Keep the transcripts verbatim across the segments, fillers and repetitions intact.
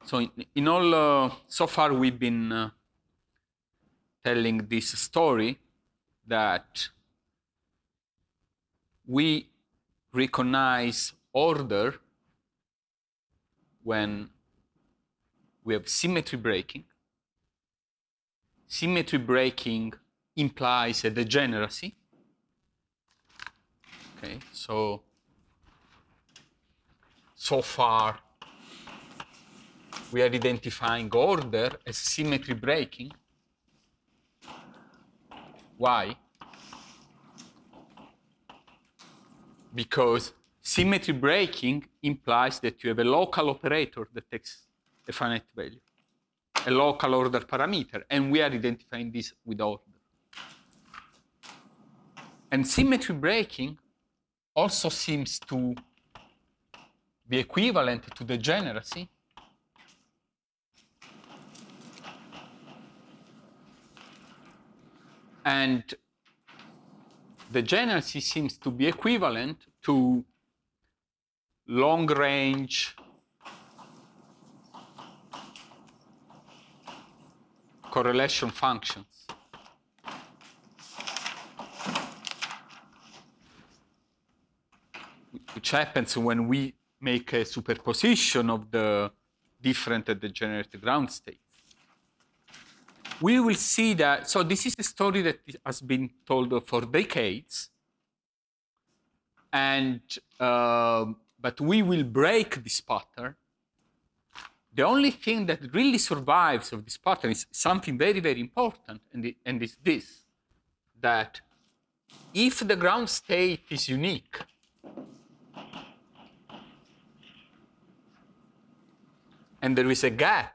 So in, in all, uh, so far we've been uh, telling this story that we recognize order when we have symmetry breaking. Symmetry breaking implies a degeneracy. Okay, so so far we are identifying order as symmetry breaking. Why? Because symmetry breaking implies that you have a local operator that takes a finite value, a local order parameter, and we are identifying this with order. And symmetry breaking also seems to be equivalent to degeneracy. And degeneracy seems to be equivalent to long-range correlation functions. Which happens when we make a superposition of the different and degenerate ground states. We will see that, so this is a story that has been told for decades, and uh, but we will break this pattern. The only thing that really survives of this pattern is something very, very important, and, it, and it's this, that if the ground state is unique, and there is a gap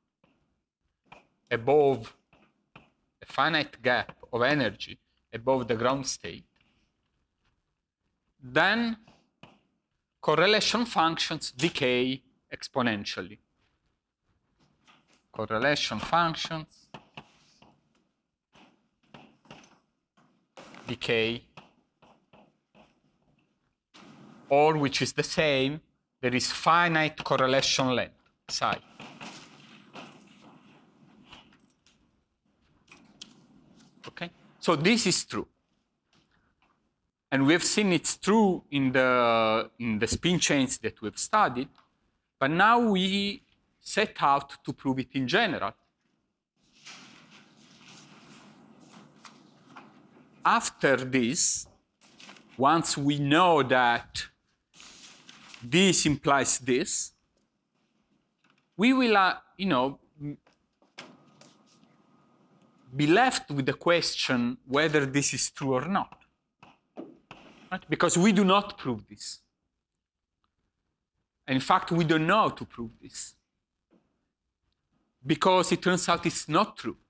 above, a finite gap of energy above the ground state, then correlation functions decay exponentially. Correlation functions decay, or which is the same, there is finite correlation length, psi. Okay? So this is true. And we have seen it's true in the, in the spin chains that we've studied, but now we set out to prove it in general. After this, once we know that this implies this, we will, uh, you know, be left with the question whether this is true or not. Right? Because we do not prove this. And in fact, we don't know how to prove this. Because it turns out it's not true.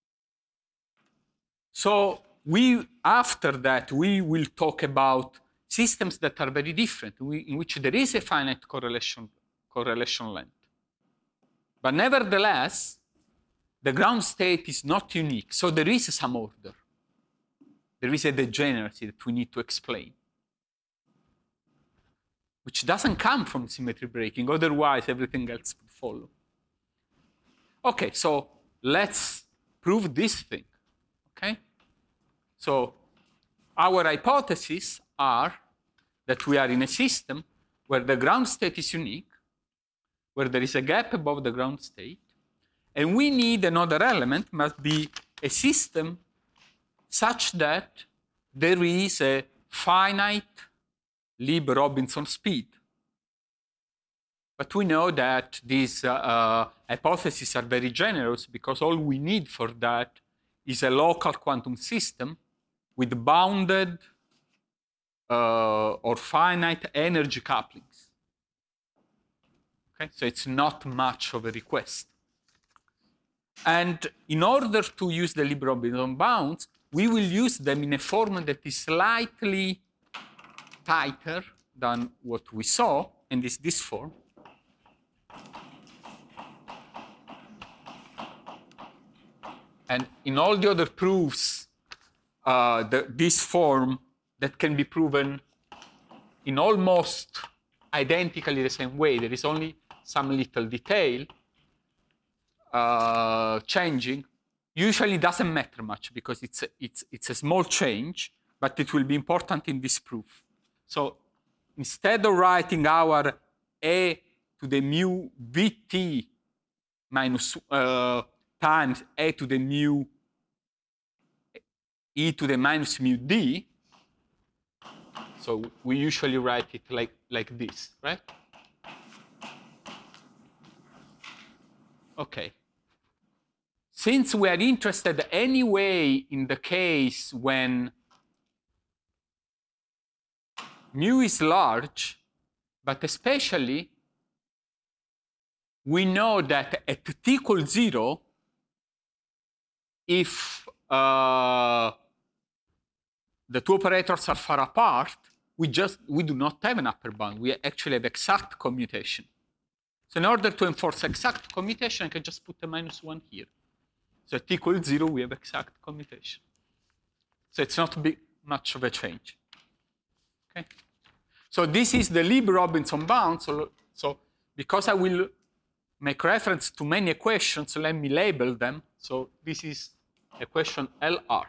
So we, after that, we will talk about systems that are very different, in which there is a finite correlation, correlation length. But nevertheless, the ground state is not unique, so there is some order. There is a degeneracy that we need to explain, which doesn't come from symmetry breaking, otherwise everything else would follow. Okay, so let's prove this thing, okay? So our hypotheses are that we are in a system where the ground state is unique, where there is a gap above the ground state, and we need another element, must be a system such that there is a finite Lieb-Robinson speed. But we know that these uh, uh, hypotheses are very generous because all we need for that is a local quantum system with bounded uh, or finite energy couplings. Okay? So it's not much of a request. And in order to use the Lieb-Robinson bounds, we will use them in a form that is slightly tighter than what we saw, and is this form. And in all the other proofs, uh, the, this form that can be proven in almost identically the same way, there is only some little detail, uh, changing usually doesn't matter much because it's a, it's, it's a small change, but it will be important in this proof. So instead of writing our a to the mu vt minus uh, times a to the mu e to the minus mu d, so we usually write it like, like this, right? Okay. Since we are interested anyway in the case when mu is large, but especially we know that at t equals zero, if uh, the two operators are far apart, we just we do not have an upper bound. We actually have exact commutation. So in order to enforce exact commutation, I can just put a minus one here. So at t equals zero, we have exact commutation. So it's not big, much of a change. Okay. So this is the Lieb-Robinson bound. So, so because I will make reference to many equations, let me label them. So this is equation L R.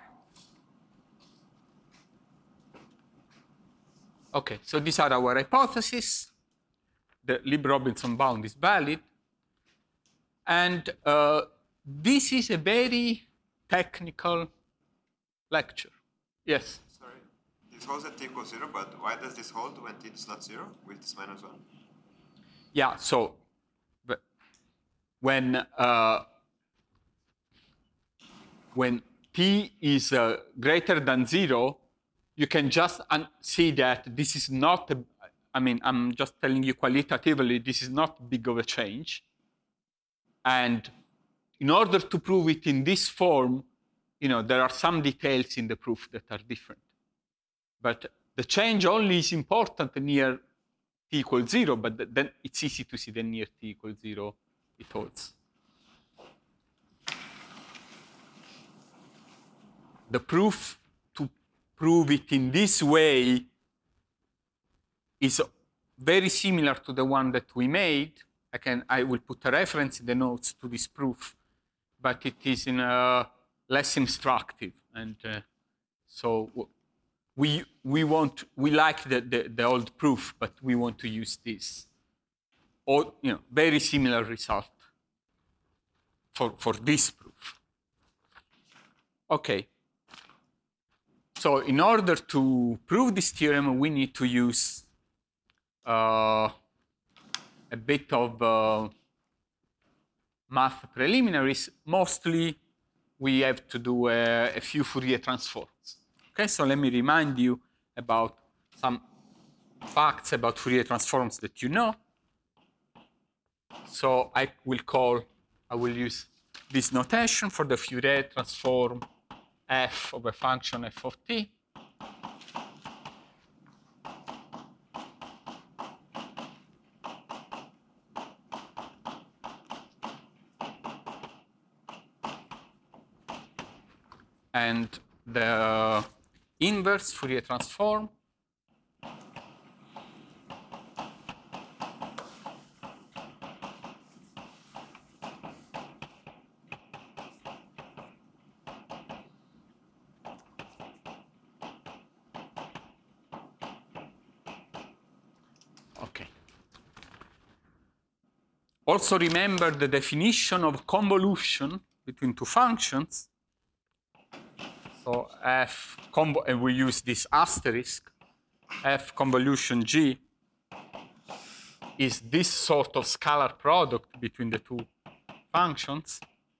Okay, so these are our hypotheses. The Lieb-Robinson bound is valid. And uh, this is a very technical lecture. Yes? Sorry, this holds at t equals zero, but why does this hold when t is not zero with this minus one? Yeah, so when, uh, when t is uh, greater than zero, you can just see that this is not, a, I mean, I'm just telling you qualitatively, this is not big of a change. And in order to prove it in this form, you know, there are some details in the proof that are different. But the change only is important near t equals zero, but then it's easy to see that near t equals zero, it holds. The proof to prove it in this way is very similar to the one that we made. I can, I will put a reference in the notes to this proof, but it is in a less instructive, and uh, so we we want we like the, the the old proof, but we want to use this, or you know, very similar result for for this proof. Okay. So in order to prove this theorem, we need to use uh, a bit of uh, math preliminaries. Mostly, we have to do a, a few Fourier transforms. Okay, so let me remind you about some facts about Fourier transforms that you know. So I will call, I will use this notation for the Fourier transform f of a function f of t. And the inverse Fourier transform okay. Also remember the definition of convolution between two functions. So f, convo and we use this asterisk, f convolution g is this sort of scalar product between the two functions.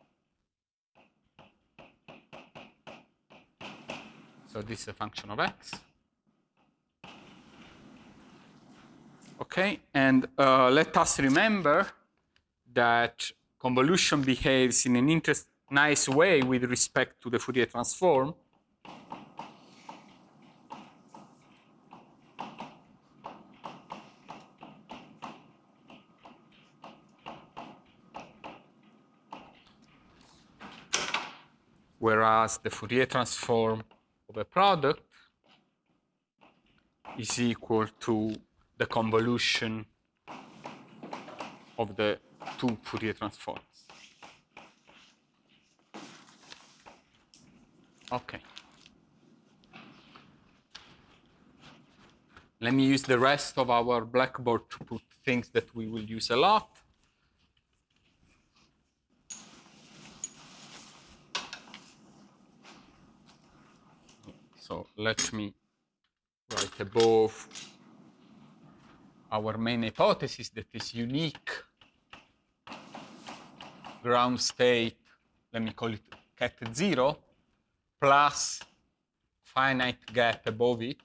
So this is a function of x. Okay, and uh, let us remember that convolution behaves in an interest nice way with respect to the Fourier transform. Whereas the Fourier transform of a product is equal to the convolution of the two Fourier transforms. Okay. Let me use the rest of our Blackboard to put things that we will use a lot. So let me write above our main hypothesis that is unique ground state, let me call it ket zero, plus finite gap above it,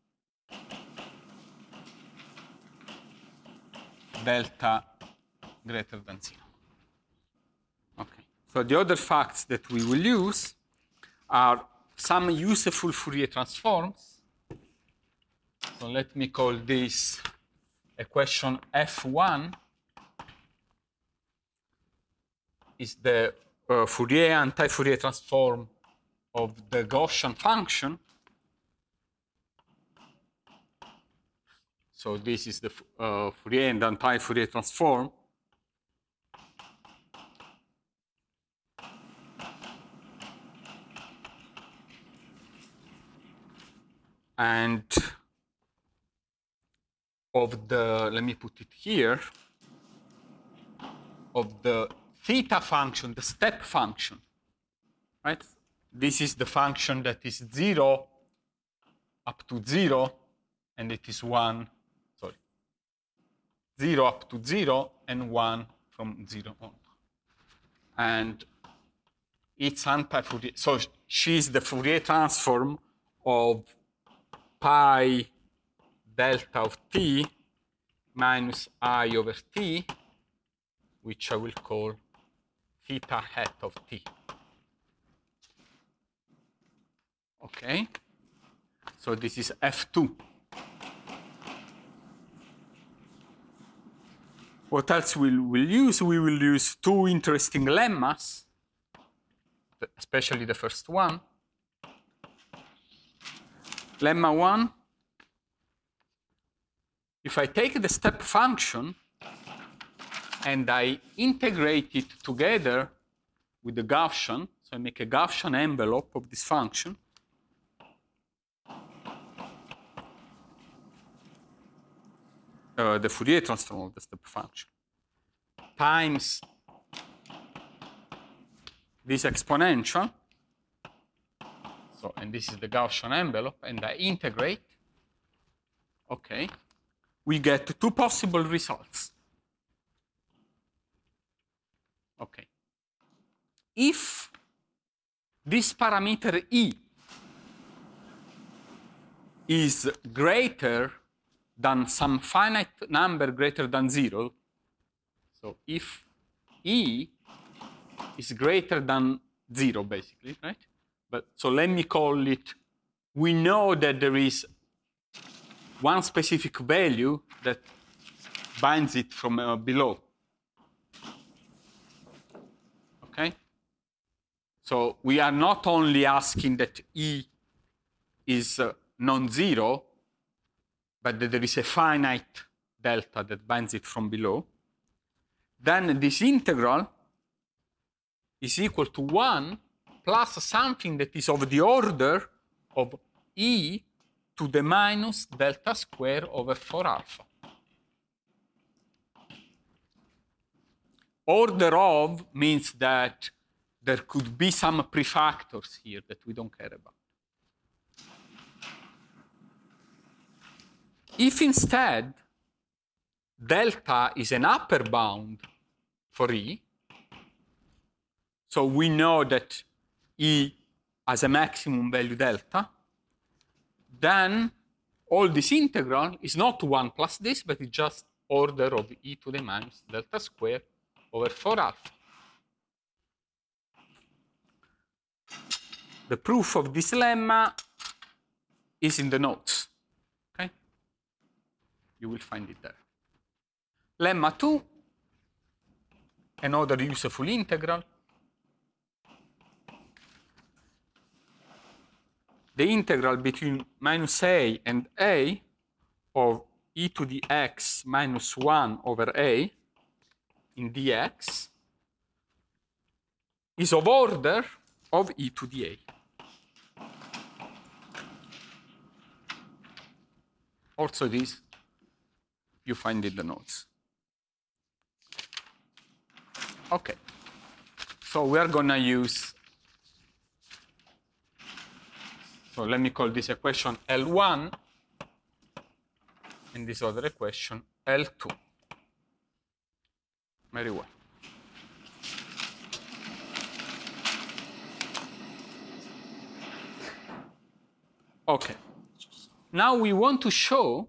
delta greater than zero. Okay. So the other facts that we will use are some useful Fourier transforms. So let me call this equation F one is the uh, Fourier anti-Fourier transform of the Gaussian function. So this is the uh, Fourier and anti-Fourier transform. And of the, let me put it here, of the theta function, the step function, right? This is the function that is zero up to zero, and it is one, sorry, zero up to zero, and one from zero on. And it's anti-Fourier, so she's the Fourier transform of pi delta of t minus I over t, which I will call theta hat of t. Okay, so this is F two. What else we'll, we'll use? We will use two interesting lemmas, especially the first one. Lemma one, if I take the step function and I integrate it together with the Gaussian, so I make a Gaussian envelope of this function, uh, the Fourier transform of the step function, times this exponential, so, and this is the Gaussian envelope, and I integrate, okay, we get two possible results. Okay. If this parameter E is greater than some finite number greater than zero, so if E is greater than zero, basically, right? But so let me call it, we know that there is one specific value that binds it from uh, below. Okay? So we are not only asking that E is uh, non-zero, but that there is a finite delta that binds it from below. Then this integral is equal to one plus something that is of the order of E to the minus delta square over four alpha. Order of means that there could be some prefactors here that we don't care about. If instead delta is an upper bound for E, so we know that E has a maximum value delta, then all this integral is not one plus this, but it's just order of E to the minus delta square over four alpha. The proof of this lemma is in the notes. Okay? You will find it there. Lemma two, another useful integral. The integral between minus a and a of e to the x minus one over a in dx is of order of e to the a. Also this, you find in the notes. Okay. So we are going to use, so let me call this equation L one, and this other equation L two. Very well. Okay. Now we want to show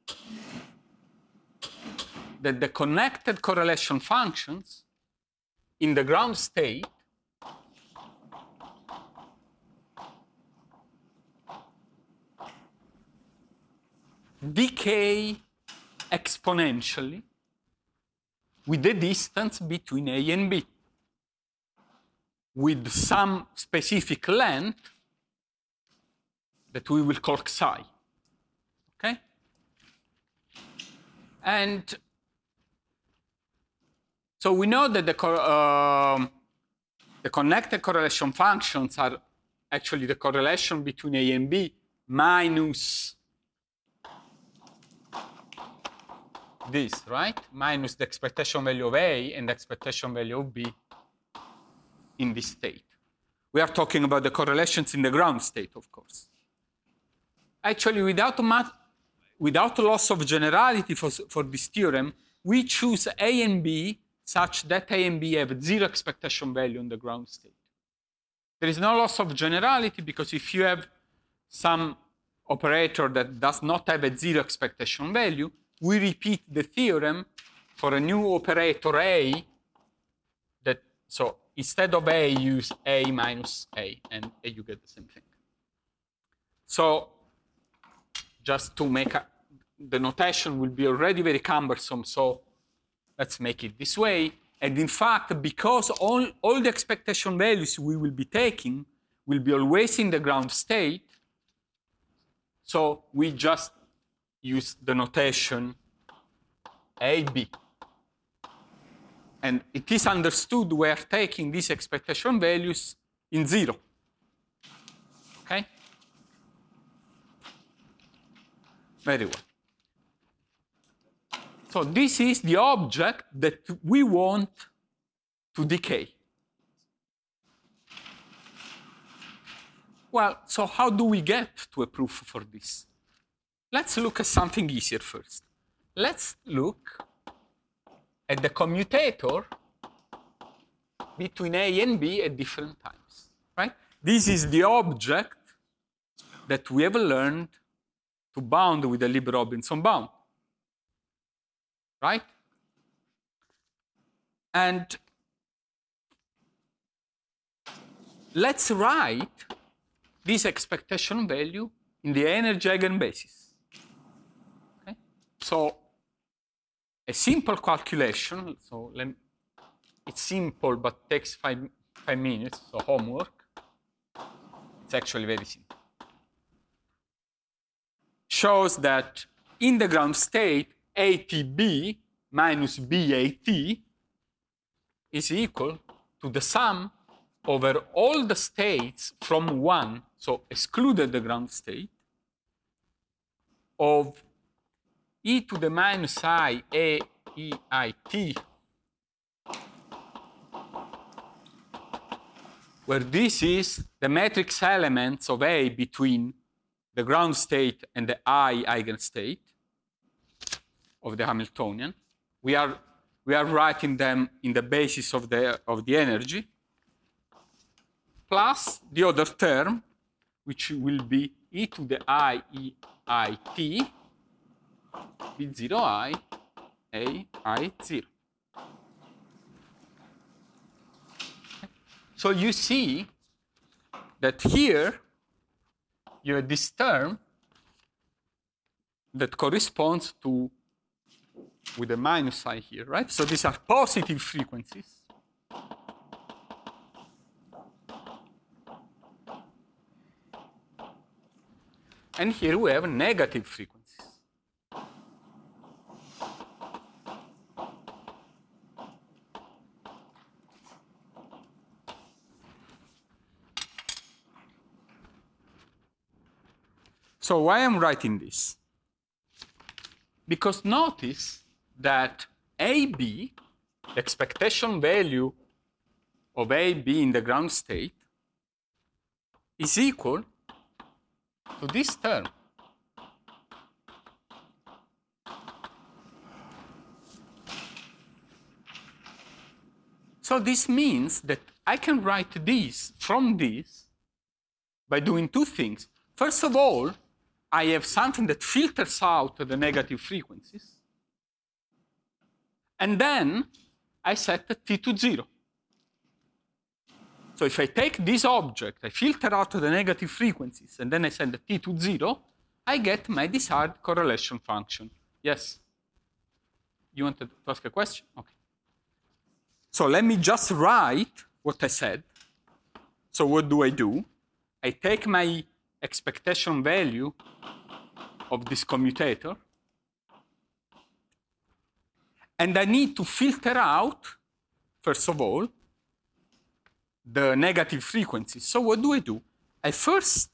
that the connected correlation functions in the ground state decay exponentially with the distance between A and B, with some specific length that we will call psi. Okay? And so we know that the, co uh, the connected correlation functions are actually the correlation between A and B minus this, right? Minus the expectation value of A and the expectation value of B in this state. We are talking about the correlations in the ground state, of course. Actually, without, without loss of generality for, for this theorem, we choose A and B such that A and B have zero expectation value in the ground state. There is no loss of generality because if you have some operator that does not have a zero expectation value, we repeat the theorem for a new operator A that, so instead of A, use A minus A, and you get the same thing. So just to make a, the notation will be already very cumbersome, so let's make it this way. And in fact, because all, all the expectation values we will be taking will be always in the ground state, so we just use the notation A, B. And it is understood we are taking these expectation values in zero. Okay? Very well. So this is the object that we want to decay. Well, so how do we get to a proof for this? Let's look at something easier first. Let's look at the commutator between A and B at different times, right? This is the object that we have learned to bound with the Lieb-Robinson bound, right? And let's write this expectation value in the energy eigenbasis. Okay? So a simple calculation, so let me, it's simple but takes five, five minutes, so homework. It's actually very simple. Shows that in the ground state, A T B minus B A T is equal to the sum over all the states from one, so excluded the ground state, of e to the minus I A E I T, where this is the matrix elements of A between the ground state and the I eigenstate of the Hamiltonian. We are, we are writing them in the basis of the, of the energy, plus the other term, which will be e to the I E I T, B zero I, A I zero. So you see that here you have this term that corresponds to, with a minus I here, right? So these are positive frequencies. And here we have negative frequencies. So why am I writing this? Because notice that A B, the expectation value of A B in the ground state, is equal to this term. So this means that I can write this from this by doing two things. First of all, I have something that filters out the negative frequencies. And then I set t to zero. So if I take this object, I filter out the negative frequencies, and then I set t to zero, I get my desired correlation function. Yes? You wanted to ask a question? Okay. So let me just write what I said. So what do I do? I take my expectation value of this commutator, and I need to filter out, first of all, the negative frequencies. So what do I do? I first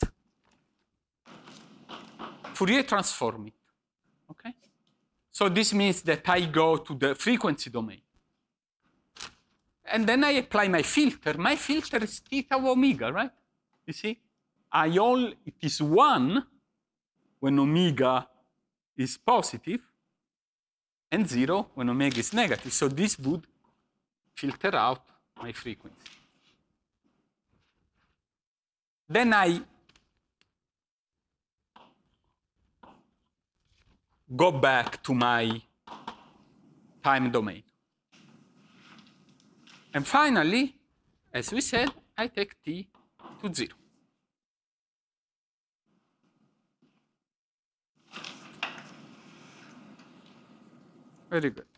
Fourier transform it. Okay? So this means that I go to the frequency domain. And then I apply my filter. My filter is theta omega, right? You see? I all, it is one when omega is positive, and zero when omega is negative. So this would filter out my frequency. Then I go back to my time domain. And finally, as we said, I take t to zero. Very good.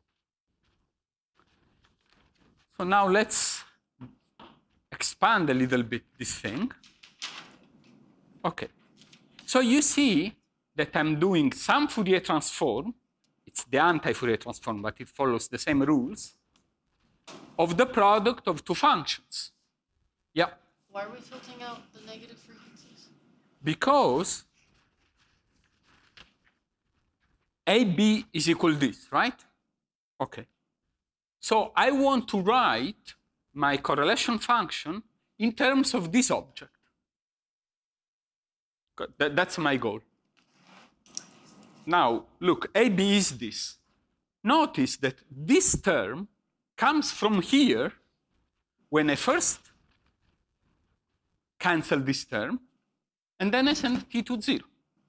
So now let's expand a little bit this thing. Okay. So you see that I'm doing some Fourier transform. It's the anti-Fourier transform, but it follows the same rules of the product of two functions. Yeah. Why are we filtering out the negative frequencies? Because A B is equal to this, right? Okay. So I want to write my correlation function in terms of this object. That, that's my goal. Now, look, A B is this. Notice that this term comes from here when I first cancel this term, and then I send t to zero.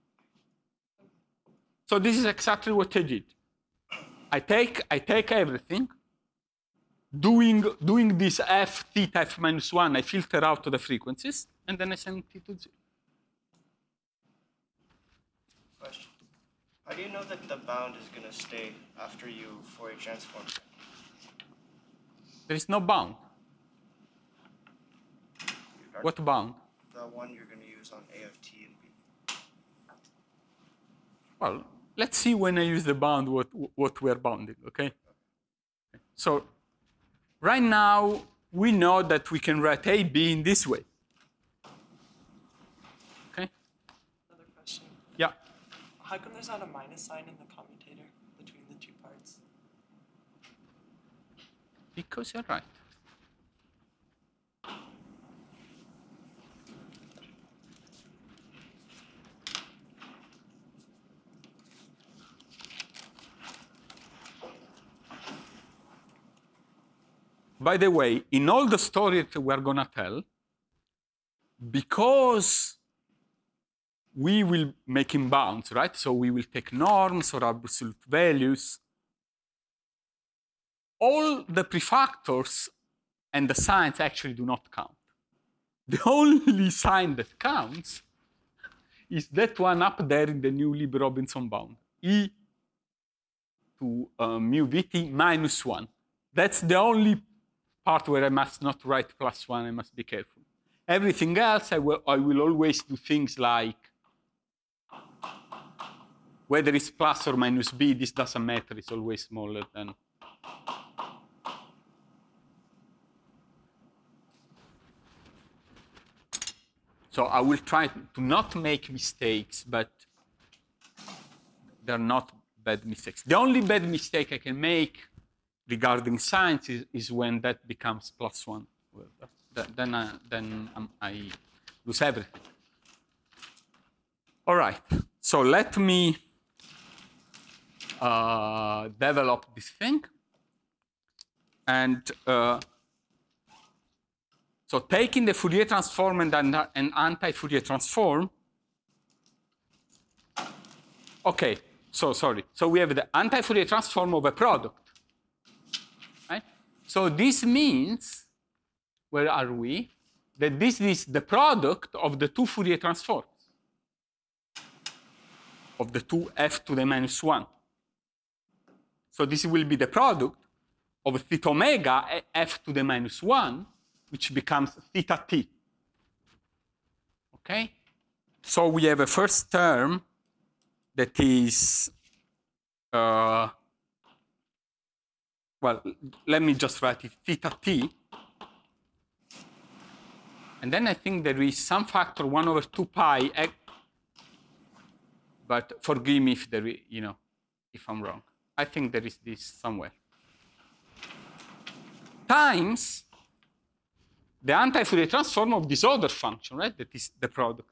So this is exactly what I did. I take, I take everything, doing, doing this f theta f minus one, I filter out the frequencies, and then I send t to zero. Question. How do you know that the bound is going to stay after you Fourier transform? There is no bound. What bound? The one you're going to use on A of t and b. Well, let's see when I use the bound what, what we're bounding, okay? So right now, we know that we can write A B in this way. Okay? Another question. Yeah. How come there's not a minus sign in the commutator between the two parts? Because you're right. By the way, in all the stories that we're going to tell, because we will make in bounds, right? So we will take norms or absolute values. All the prefactors and the signs actually do not count. The only sign that counts is that one up there in the new Lieb-Robinson bound, e to uh, mu vt minus one. That's the only part where I must not write plus one, I must be careful. Everything else, I will, I will always do things like whether it's plus or minus b, this doesn't matter, it's always smaller than. So I will try to not make mistakes, but they're not bad mistakes. The only bad mistake I can make regarding signs is, is when that becomes plus one. Well, that, then I, then um, I lose everything. All right, so let me uh, develop this thing. And uh, so taking the Fourier transform and an, an anti-Fourier transform. Okay, so sorry. So we have the anti-Fourier transform of a product. Right? So this means, where are we? That this is the product of the two Fourier transforms. Of the two f to the minus one. So this will be the product of theta omega f to the minus one, which becomes theta t. Okay? So we have a first term that is, uh, well, let me just write it, theta t. And then I think there is some factor one over two pi, but forgive me if there is, you know, if I'm wrong. I think there is this somewhere. Times the anti-Fourier transform of this other function, right? That is the product.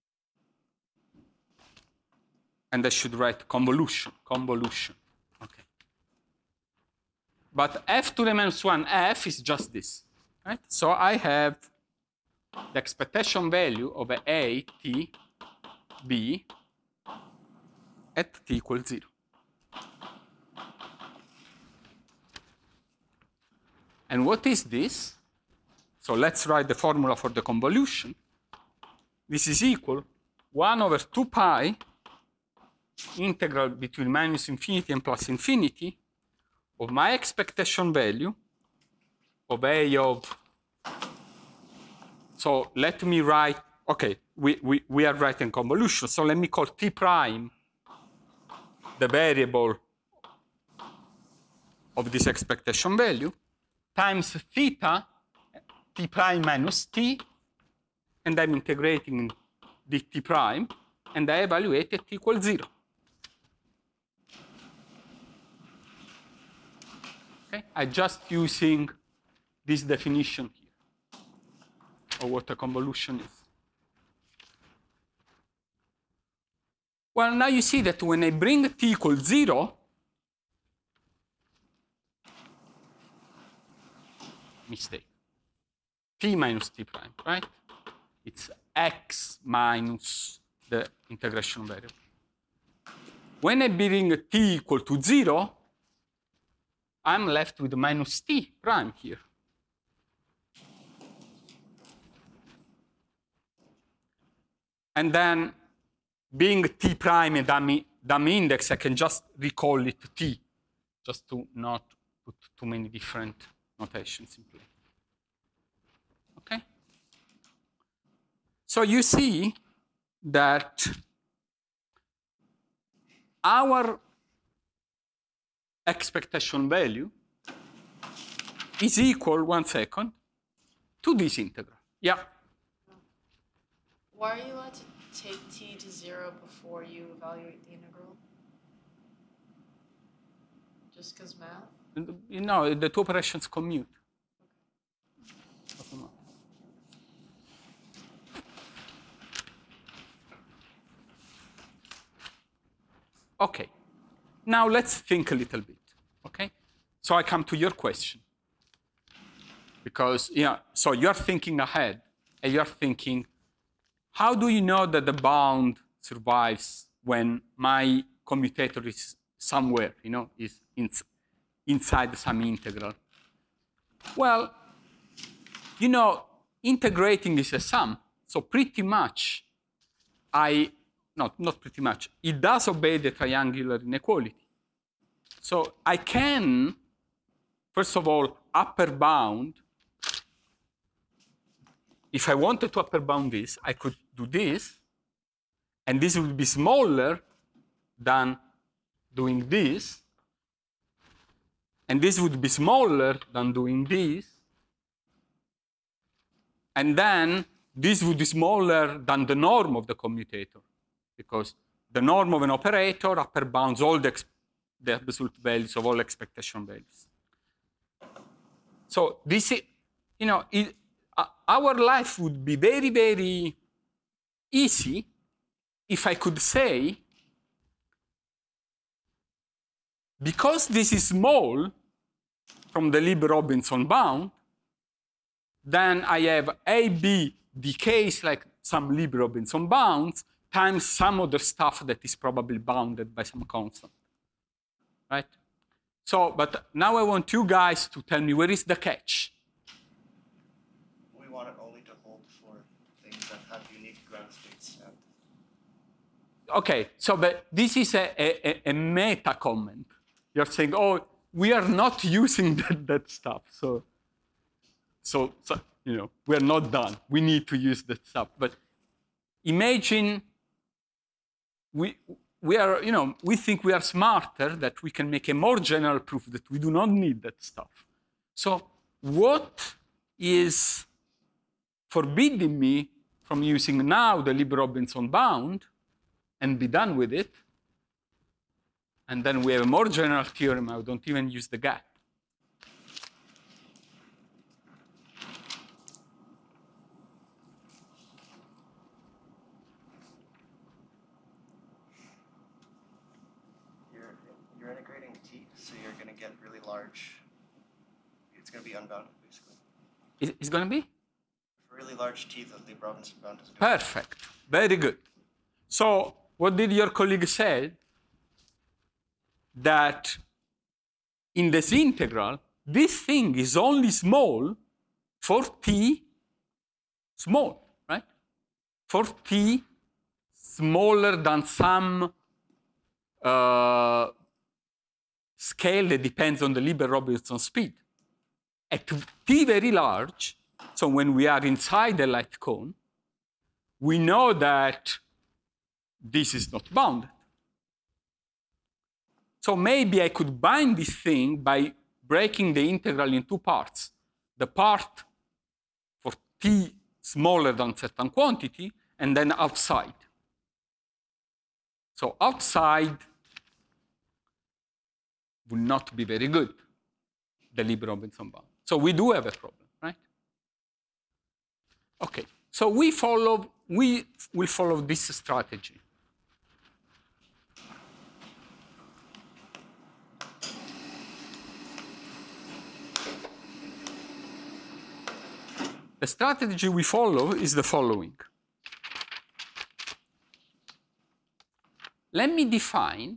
And I should write convolution, convolution. Okay. But f to the minus one f is just this, right? So I have the expectation value of a t b at t equals zero. And what is this? So let's write the formula for the convolution. This is equal one over two pi integral between minus infinity and plus infinity of my expectation value of a of, so let me write, okay, we, we, we are writing convolution, so let me call t prime the variable of this expectation value times theta t prime minus t, and I'm integrating dt prime, and I evaluate at t equals zero. Okay, I'm just using this definition here of what a convolution is. Well, now you see that when I bring t equals zero, mistake, t minus t prime, right? It's x minus the integration variable. When I bring t equal to zero, I'm left with minus t prime here. And then, being t prime a dummy, dummy index, I can just recall it t, just to not put too many different notations in play. Okay? So you see that our expectation value is equal, one second, to this integral. Yeah? Why are you allowed to take t to zero before you evaluate the integral? Just because math? You know, the two operations commute. Okay. Now let's think a little bit. Okay? So I come to your question. Because, yeah, so you're thinking ahead, and you're thinking, how do you know that the bound survives when my commutator is somewhere, you know, is in, inside some integral? Well, you know, integrating is a sum. So pretty much, I, not, not pretty much, it does obey the triangular inequality. So I can, first of all, upper bound. If I wanted to upper bound this, I could do this, and this would be smaller than doing this, and this would be smaller than doing this, and then this would be smaller than the norm of the commutator, because the norm of an operator upper bounds all the, the absolute values of all expectation values. So this is, you know, it, uh, our life would be very, very easy if I could say, because this is small from the Lieb-Robinson bound, then I have A, B decays like some Lieb-Robinson bounds times some other stuff that is probably bounded by some constant, right? So, but now I want you guys to tell me where is the catch? We want it only to hold for things that have unique ground states. And Okay, so but this is a, a, a meta comment. You're saying, oh, we are not using that, that stuff. So, so, so, you know, we're not done. We need to use that stuff. But imagine we, we are, you know, we think we are smarter, that we can make a more general proof that we do not need that stuff. So what is forbidding me from using now the Lieb-Robinson bound and be done with it? And then we have a more general theorem. I don't even use the gap. you're, you're integrating T, so you're going to get really large. It's going to be unbounded, basically. Is it's going to be? For really large T, the Lieb-Robinson bound is going Perfect. Very good. So what did your colleague say? That in this integral, this thing is only small for t small, right? For t smaller than some uh, scale that depends on the Lieb-Robinson speed. At t very large, so when we are inside the light cone, we know that this is not bounded. So maybe I could bind this thing by breaking the integral in two parts. The part for t smaller than certain quantity, and then outside. So outside would not be very good, the Lieb-Robinson bound. So we do have a problem, right? Okay, so we follow, we will follow this strategy. The strategy we follow is the following. Let me define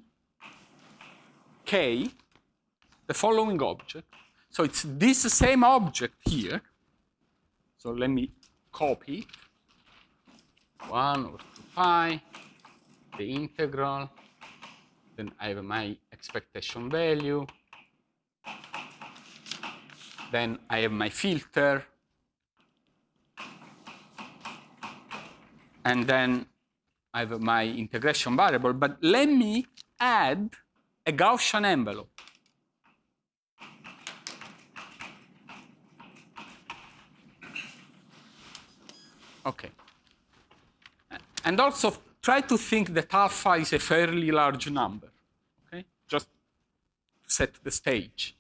K, the following object. So it's this same object here. So let me copy one over two pi, the integral. Then I have my expectation value. Then I have my filter. And then I have my integration variable, but let me add a Gaussian envelope. Okay. And also try to think that alpha is a fairly large number, okay? Just to set the stage.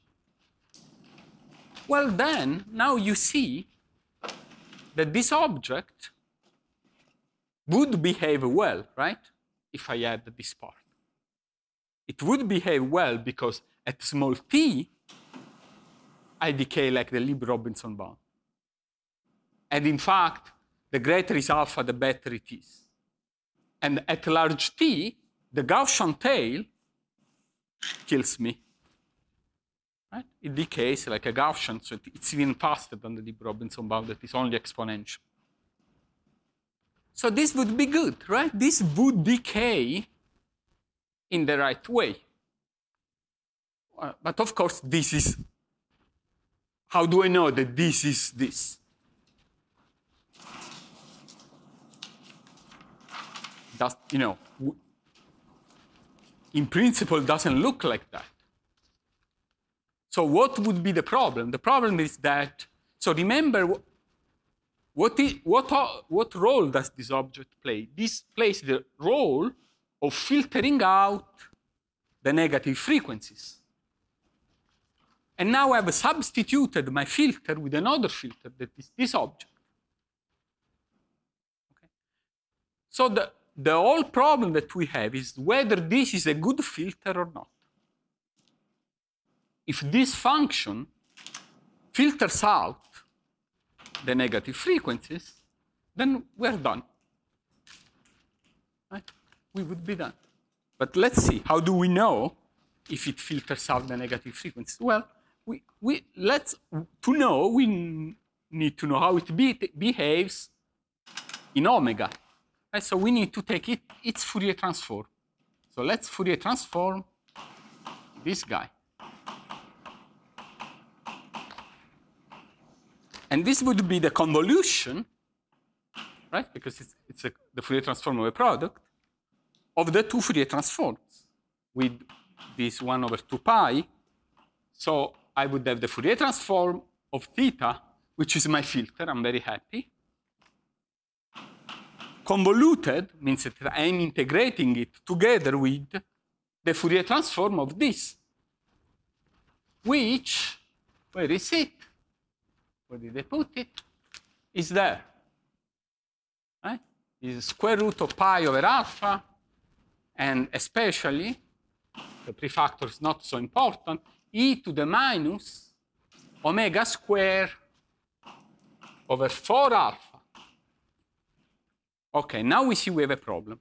Well then, now you see that this object would behave well, right? If I add this part. It would behave well because at small t, I decay like the Lieb-Robinson bound. And in fact, the greater is alpha, the better it is. And at large t, the Gaussian tail kills me. Right? It decays like a Gaussian, so it's even faster than the Lieb-Robinson bound that is only exponential. So this would be good, right? This would decay in the right way. Uh, but of course, this is, how do I know that this is this? Does, you know, in principle, doesn't look like that. So what would be the problem? The problem is that, so remember, What, is, what, what role does this object play? This plays the role of filtering out the negative frequencies. And now I've substituted my filter with another filter that is this object. Okay. So the, the whole problem that we have is whether this is a good filter or not. If this function filters out the negative frequencies, then we're done. Right? We would be done. But let's see, how do we know if it filters out the negative frequencies? Well, we, we, let's, to know, we need to know how it be, behaves in omega. Right? So we need to take it, its Fourier transform. So let's Fourier transform this guy. And this would be the convolution, right? Because it's, it's a, the Fourier transform of a product of the two Fourier transforms with this one over two pi. So I would have the Fourier transform of theta, which is my filter. I'm very happy. Convoluted means that I'm integrating it together with the Fourier transform of this, which, where is it? Where did I put it? Is there. Right? Is square root of pi over alpha, and especially, the prefactor is not so important, e to the minus omega square over four alpha. Okay, now we see we have a problem.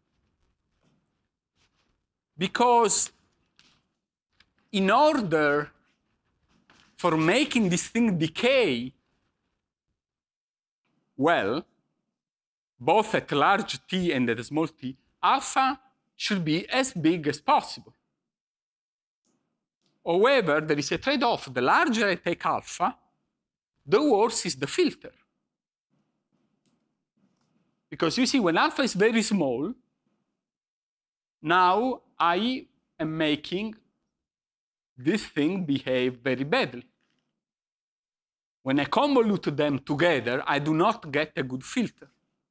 Because in order for making this thing decay well, both at large t and at small t, alpha should be as big as possible. However, there is a trade-off. The larger I take alpha, the worse is the filter. Because you see, when alpha is very small, now I am making this thing behave very badly. When I convolute them together, I do not get a good filter.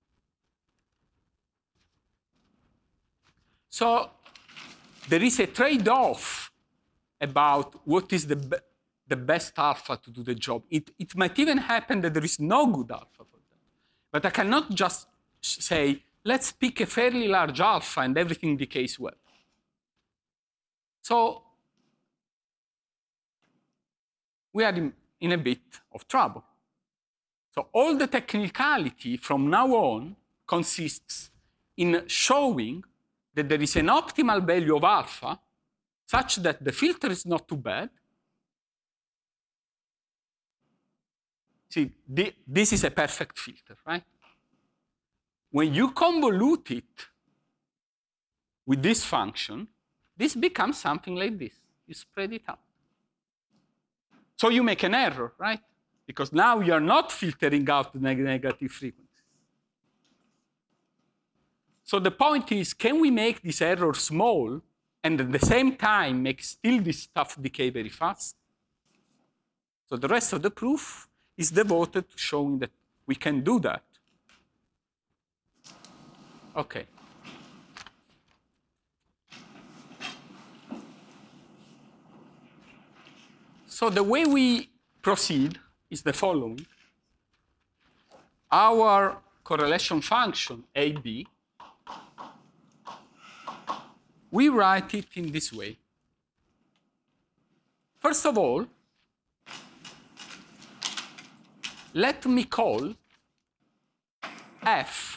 So there is a trade-off about what is the, be the best alpha to do the job. It, it might even happen that there is no good alpha for that. But I cannot just say, let's pick a fairly large alpha and everything decays well. So we are in, in a bit of trouble. So all the technicality from now on consists in showing that there is an optimal value of alpha such that the filter is not too bad. See, the, this is a perfect filter, right? When you convolute it with this function, this becomes something like this. You spread it out. So you make an error, right? Because now you're not filtering out the neg negative frequencies. So the point is, can we make this error small and at the same time make still this stuff decay very fast? So the rest of the proof is devoted to showing that we can do that. Okay. So the way we proceed is the following. Our correlation function, A B, we write it in this way. First of all, let me call F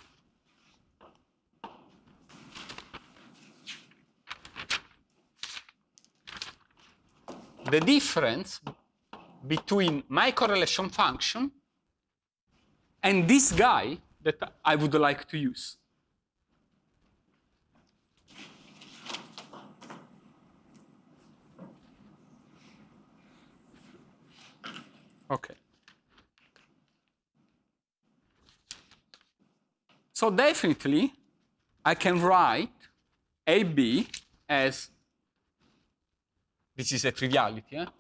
the difference between my correlation function and this guy that I would like to use. Okay. So definitely, I can write A B as, this is a triviality, eh?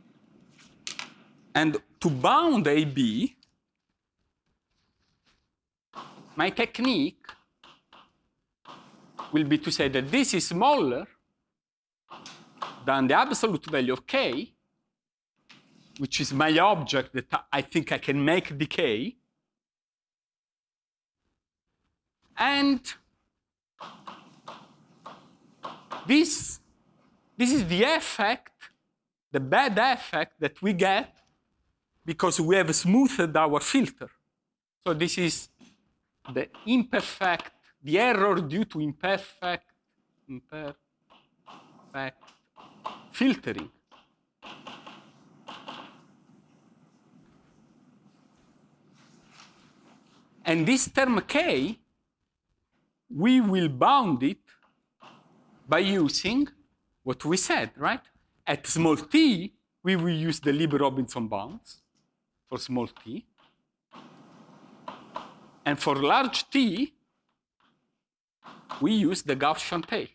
And to bound A B, my technique will be to say that this is smaller than the absolute value of k, which is my object that I think I can make decay. And this, this is the effect, the bad effect that we get because we have smoothed our filter. So this is the imperfect, the error due to imperfect, imperfect filtering. And this term k, we will bound it by using what we said, right? At small t, we will use the Lieb-Robinson bounds for small t. And for large t, we use the Gaussian tail.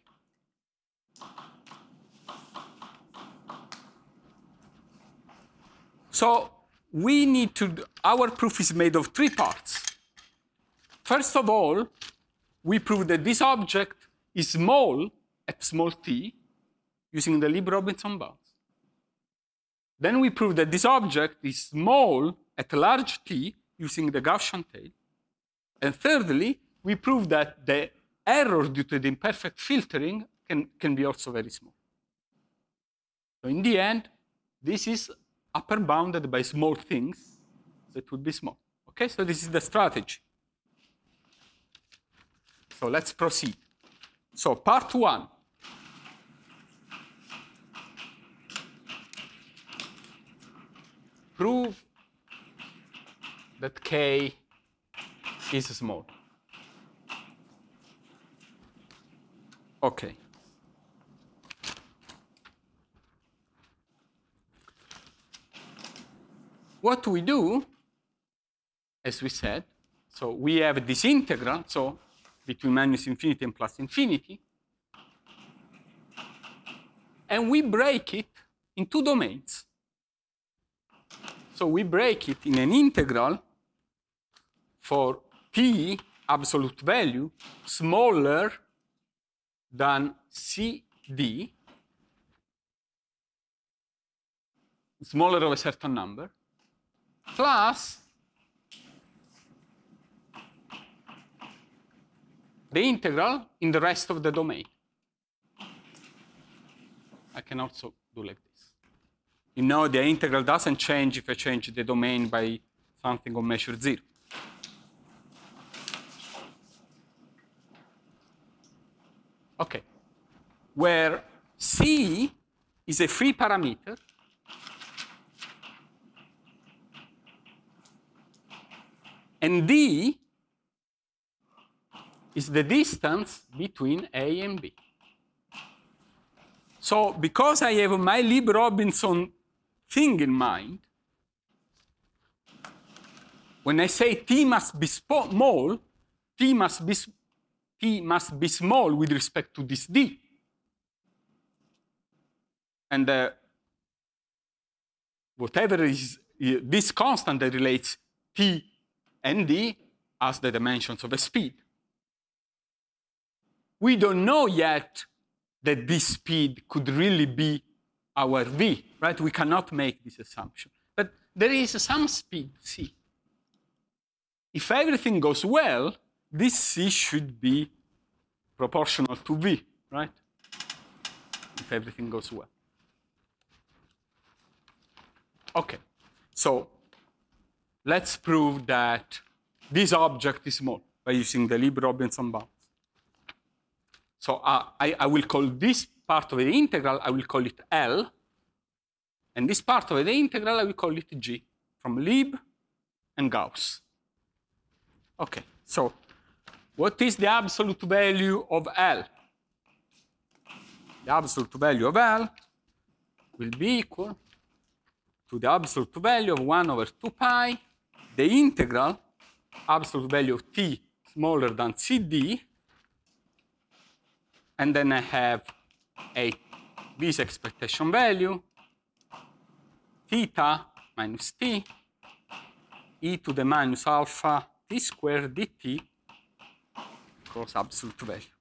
So we need to, do, our proof is made of three parts. First of all, we prove that this object is small at small t using the Lieb-Robinson bounds. Then we prove that this object is small at large t using the Gaussian tail. And thirdly, we prove that the error due to the imperfect filtering can, can be also very small. So in the end, this is upper bounded by small things that would be small. Okay, so this is the strategy. So let's proceed. So part one. Prove that k is small. Okay. What we do, as we said, so we have this integral, so between minus infinity and plus infinity, and we break it in two domains. So we break it in an integral for t absolute value smaller than cd, smaller of a certain number, plus the integral in the rest of the domain. I can also do like this. You know the integral doesn't change if I change the domain by something of measure zero. Okay, where c is a free parameter, and d is the distance between A and B. So because I have my Lieb-Robinson thing in mind, when I say t must be small, t must be, t must be small with respect to this d. And uh, whatever is uh, this constant that relates t and d as the dimensions of a speed. We don't know yet that this speed could really be our v, right? We cannot make this assumption. But there is some speed, c. If everything goes well, this c should be proportional to v, right? If everything goes well. Okay, so let's prove that this object is small by using the Lieb-Robinson bounds. So uh, I, I will call this part of the integral, I will call it L. And this part of the integral, I will call it G, from Lieb and Gauss. Okay, so what is the absolute value of L? The absolute value of L will be equal to the absolute value of one over two pi, the integral, absolute value of t smaller than cd, and then I have a this expectation value, theta minus t, e to the minus alpha t squared dt cross absolute value.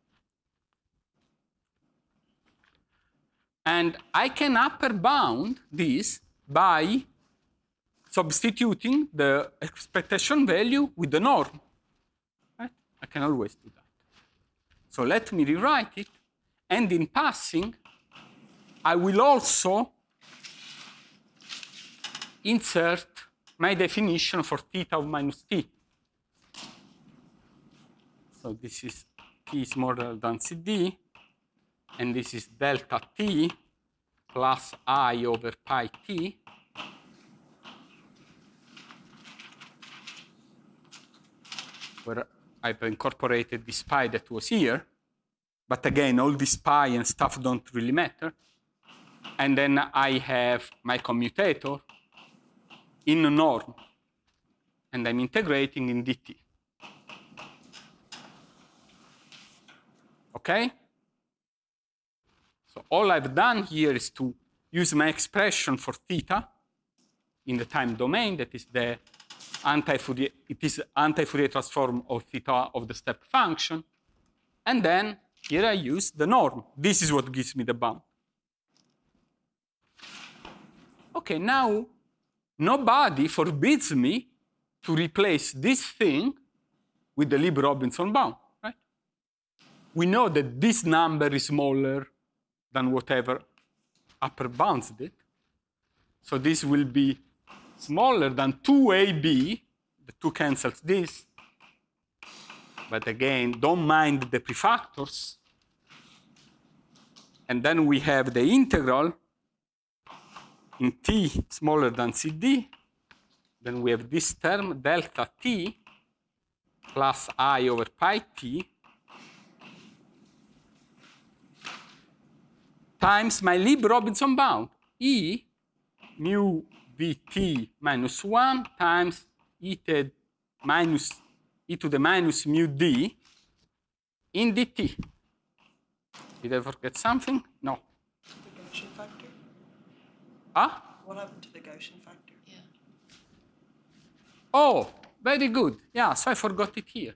And I can upper bound this by substituting the expectation value with the norm. Right? I can always do that. So let me rewrite it. And in passing, I will also insert my definition for theta of minus t. So this is t smaller than C D, and this is delta t plus I over pi t. Where I've incorporated this pi that was here. But again, all this pi and stuff don't really matter. And then I have my commutator in a norm. And I'm integrating in dt. Okay? So all I've done here is to use my expression for theta in the time domain, that is the anti-Fourier, it is anti-Fourier transform of theta of the step function. And then here I use the norm. This is what gives me the bound. Okay, now nobody forbids me to replace this thing with the Lieb-Robinson bound, right? We know that this number is smaller than whatever upper bounds did. So this will be smaller than two A B. The two cancels this. But again, don't mind the prefactors. And then we have the integral in t smaller than C D. Then we have this term, delta t plus I over pi t times my Lieb-Robinson bound, E mu vt minus one times e to, minus, e to the minus mu d in dt. Did I forget something? No. The Gaussian factor? Ah? What happened to the Gaussian factor? Yeah. Oh, very good. Yeah, so I forgot it here.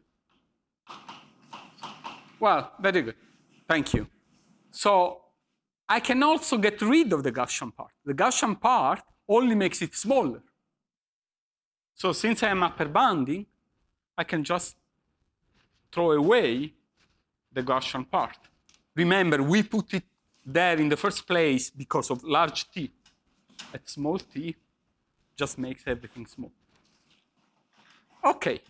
Well, very good. Thank you. So I can also get rid of the Gaussian part. The Gaussian part only makes it smaller. So since I am upper bounding, I can just throw away the Gaussian part. Remember, we put it there in the first place because of large t. At small t, just makes everything small. Okay.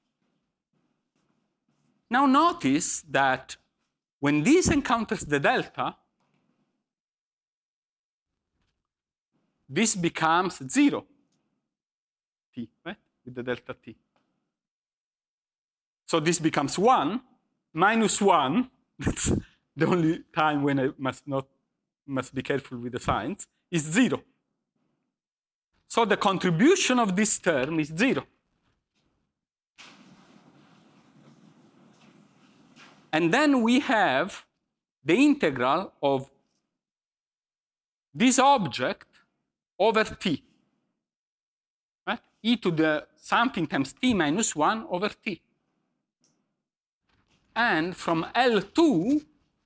Now notice that when this encounters the delta, this becomes zero, t, right? With the delta t. So this becomes one, minus one, that's the only time when I must not must be careful with the signs, is zero. So the contribution of this term is zero. And then we have the integral of this object over t. Right? E to the something times t minus one over t. And from L two,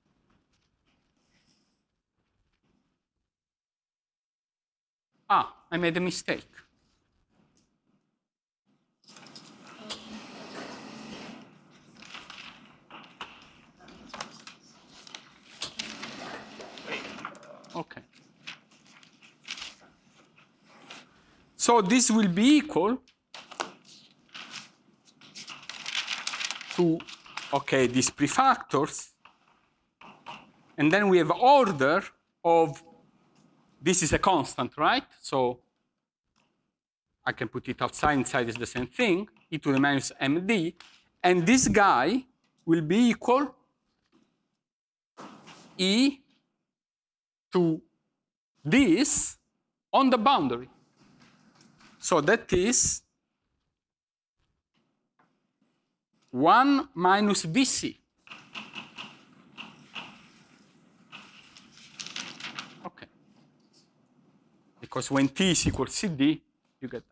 ah, I made a mistake. Okay. So this will be equal to, okay, these prefactors. And then we have order of, this is a constant, right? So I can put it outside, inside is the same thing, e to the minus md. And this guy will be equal e to this on the boundary. So that is one minus V C. Okay. Because when t is equal to C D, you get that.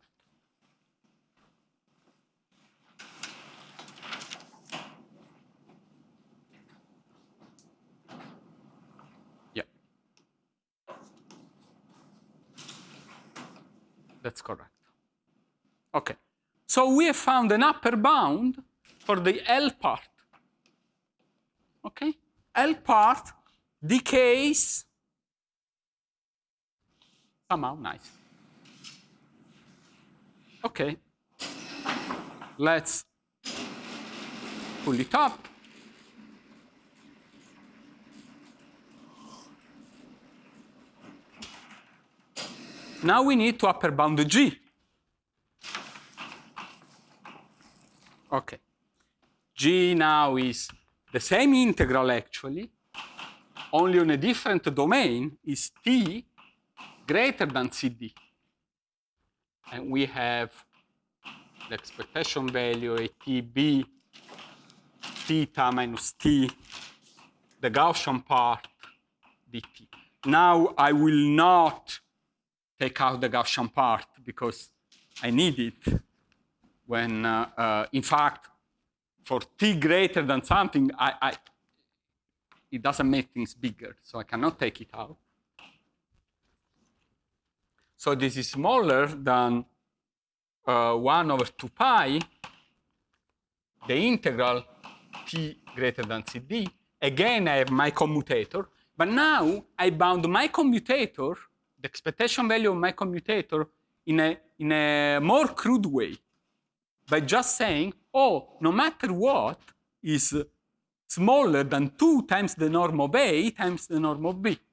that's correct. Okay, so we have found an upper bound for the L part. Okay, L part decays somehow nice. Okay, let's pull it up. Now we need to upper bound the G. Okay. G now is the same integral actually, only on a different domain, is T greater than C D. And we have the expectation value at T B theta minus T, the Gaussian part dt. Now I will not take out the Gaussian part because I need it when, uh, uh, in fact, for T greater than something, I, I, it doesn't make things bigger, so I cannot take it out. So this is smaller than uh, one over two pi, the integral T greater than C D. Again, I have my commutator, but now I bound my commutator, the expectation value of my commutator, in a, in a more crude way by just saying, oh, no matter what is smaller than two times the norm of A times the norm of B.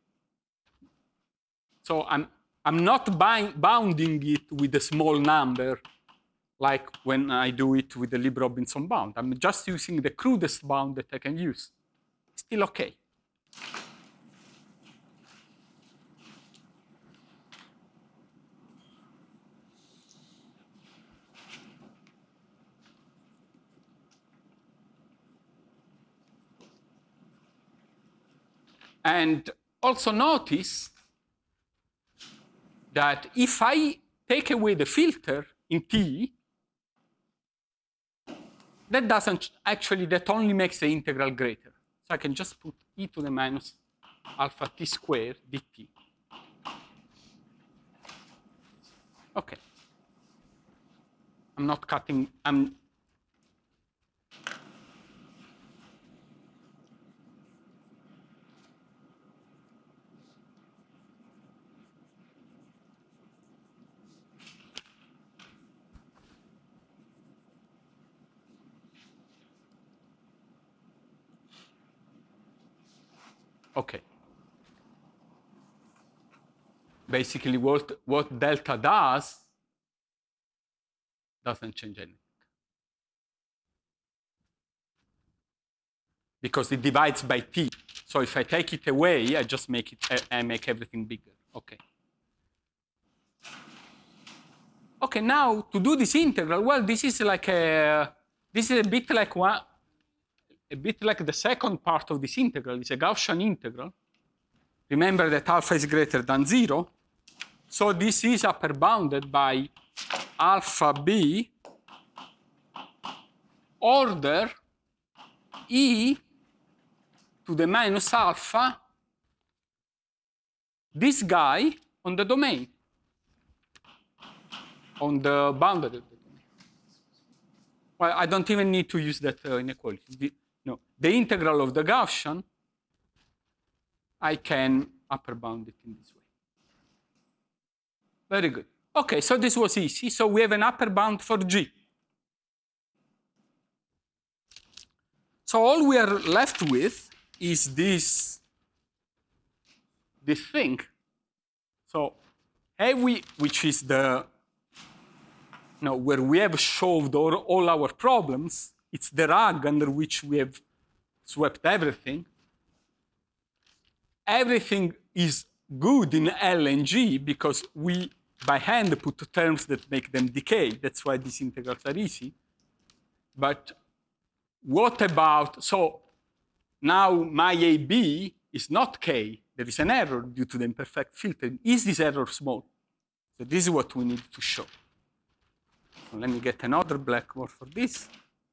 So I'm, I'm not bind, bounding it with a small number like when I do it with the Lieb-Robinson bound. I'm just using the crudest bound that I can use. Still okay. And also notice that if I take away the filter in T, that doesn't actually, that only makes the integral greater. So I can just put e to the minus alpha t squared dt. Okay. I'm not cutting, I'm Okay. Basically, what, what delta does doesn't change anything. Because it divides by t. So if I take it away, I just make it, I make everything bigger. Okay. Okay, now to do this integral, well, this is like a, this is a bit like one, a bit like the second part of this integral. It's a Gaussian integral. Remember that alpha is greater than zero. So this is upper bounded by alpha b order e to the minus alpha, this guy on the domain, on the bounded domain. Well, I don't even need to use that uh, inequality. The, no, the integral of the Gaussian, I can upper bound it in this way. Very good. Okay, so this was easy. So we have an upper bound for G. So all we are left with is this, this thing. So have we, which is the, you know, where we have shoved all, all our problems. It's the rug under which we have swept everything. Everything is good in L and G because we, by hand, put terms that make them decay. That's why these integrals are easy. But what about, so now my A B is not K. There is an error due to the imperfect filter. Is this error small? So this is what we need to show. So let me get another blackboard for this.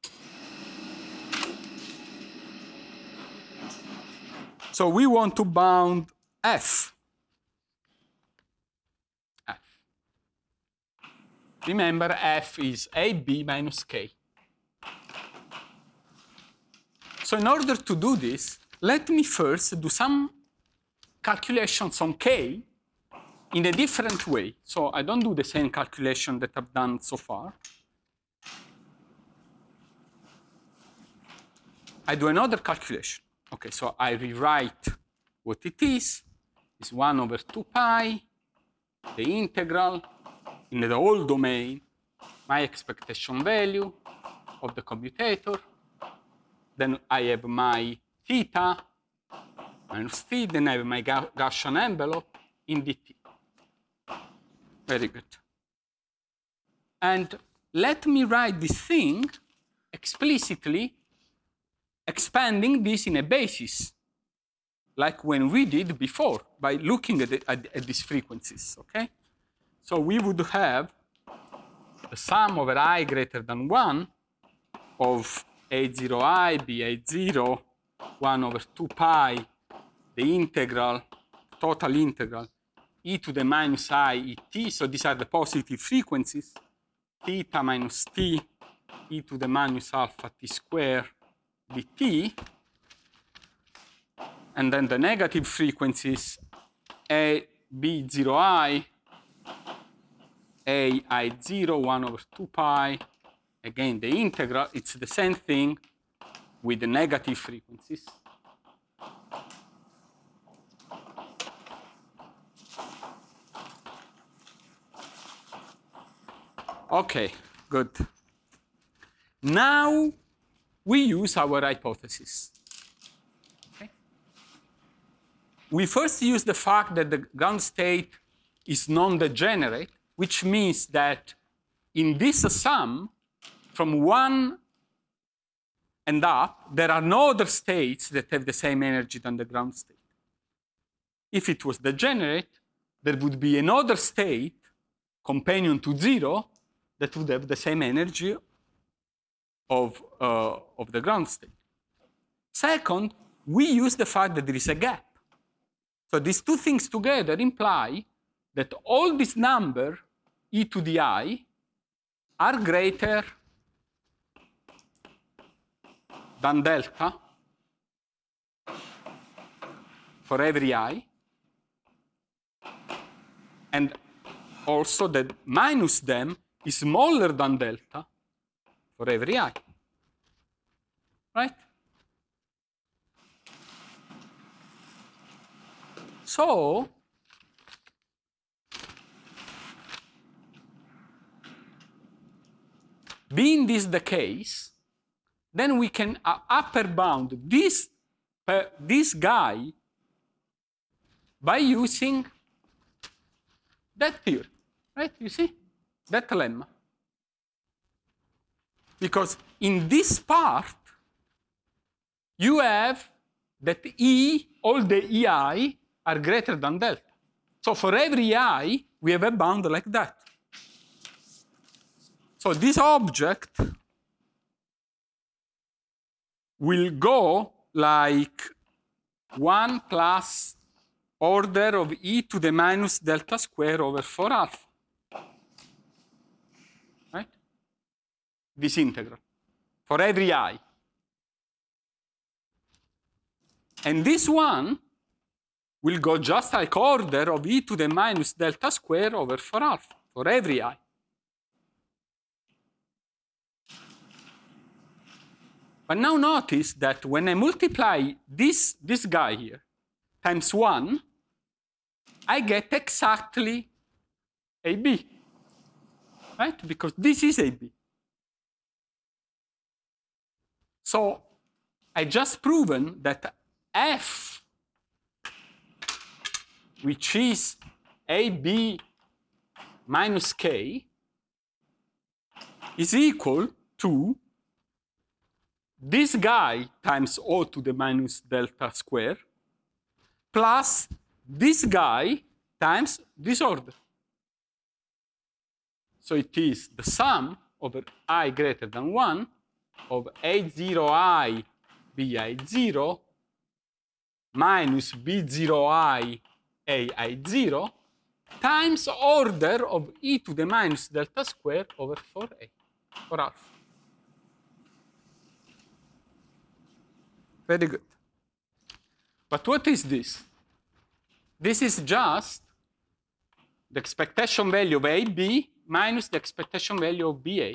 So we want to bound F. F. remember f is ab minus k. So in order to do this, let me first do some calculations on k in a different way. So I don't do the same calculation that I've done so far. I do another calculation. Okay, so I rewrite what it is. It's one over two pi, the integral in the whole domain, my expectation value of the commutator. Then I have my theta minus t, then I have my Gaussian envelope in dt. Very good. And let me write this thing explicitly, expanding this in a basis, like when we did before, by looking at, the, at, at these frequencies, okay? So we would have the sum over I greater than one of a zero I, b a zero, one over two pi, the integral, total integral, e to the minus I e t, so these are the positive frequencies, theta minus t, e to the minus alpha t square dt, and then the negative frequencies, a b zero I, a I zero, one over two pi, again the integral, it's the same thing with the negative frequencies. Okay, good. Now we use our hypothesis. Okay? We first use the fact that the ground state is non-degenerate, which means that in this sum, from one and up, there are no other states that have the same energy than the ground state. If it was degenerate, there would be another state, companion to zero, that would have the same energy of, uh, of the ground state. Second, we use the fact that there is a gap. So these two things together imply that all these numbers, e to the I, are greater than delta for every I, and also that minus them is smaller than delta for every I. Right? So, being this the case, then we can uh, upper bound this, uh, this guy by using that theory. Right? You see? That lemma. Because in this part, you have that E, all the E I are greater than delta. So for every I, we have a bound like that. So this object will go like one plus order of e to the minus delta square over four alpha. Right? This integral for every I. And this one will go just like order of e to the minus delta square over four alpha for every I. But now notice that when I multiply this, this guy here times one, I get exactly A B, right? Because this is A B. So I just proven that F, which is A B minus K, is equal to this guy times O to the minus delta square plus this guy times this order. So it is the sum over I greater than one of A zero I B I zero minus B zero I A I zero times order of e to the minus delta square over four a, for alpha. Very good. But what is this? This is just the expectation value of A B minus the expectation value of B A.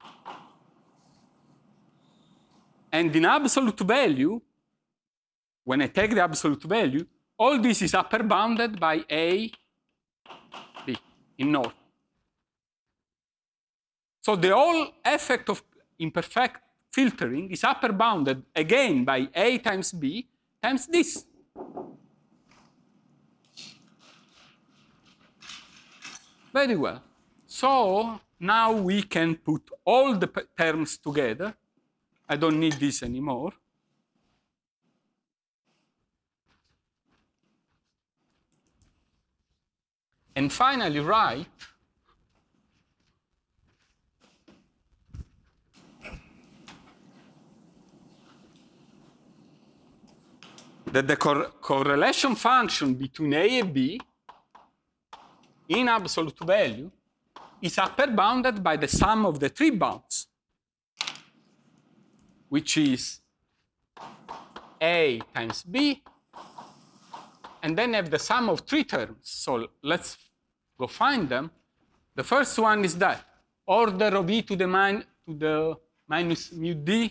And in absolute value, when I take the absolute value, all this is upper bounded by A, B in norm. So the whole effect of imperfect filtering is upper bounded again by A times B times this. Very well. So now we can put all the terms together. I don't need this anymore. And finally write that the cor correlation function between A and B in absolute value is upper bounded by the sum of the three bounds, which is A times B, and then have the sum of three terms. So let's go find them. The first one is that order of e to the, min to the minus mu d,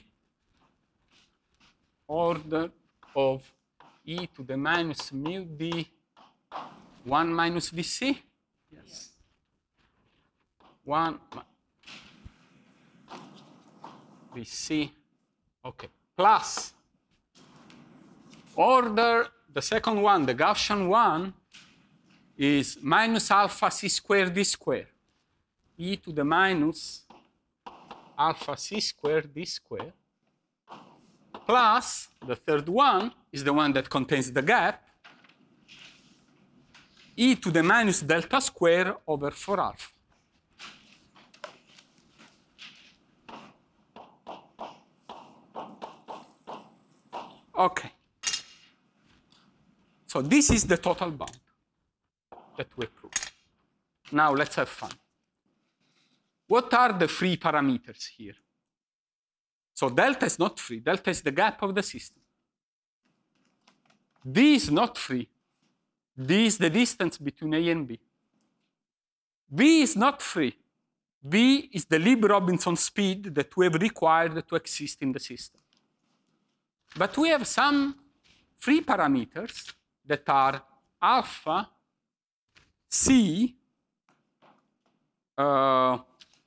order of e to the minus mu d, one minus vc. Yes. one vc. Okay. Plus order, the second one, the Gaussian one, is minus alpha c squared d squared. E to the minus alpha c squared d squared. Plus the third one is the one that contains the gap. E to the minus delta square over four alpha. Okay. So this is the total bound that we proved. Now let's have fun. What are the free parameters here? So delta is not free. Delta is the gap of the system. D is not free. D is the distance between A and B. V is not free. V is the Lieb-Robinson speed that we have required to exist in the system. But we have some free parameters that are alpha, c, uh,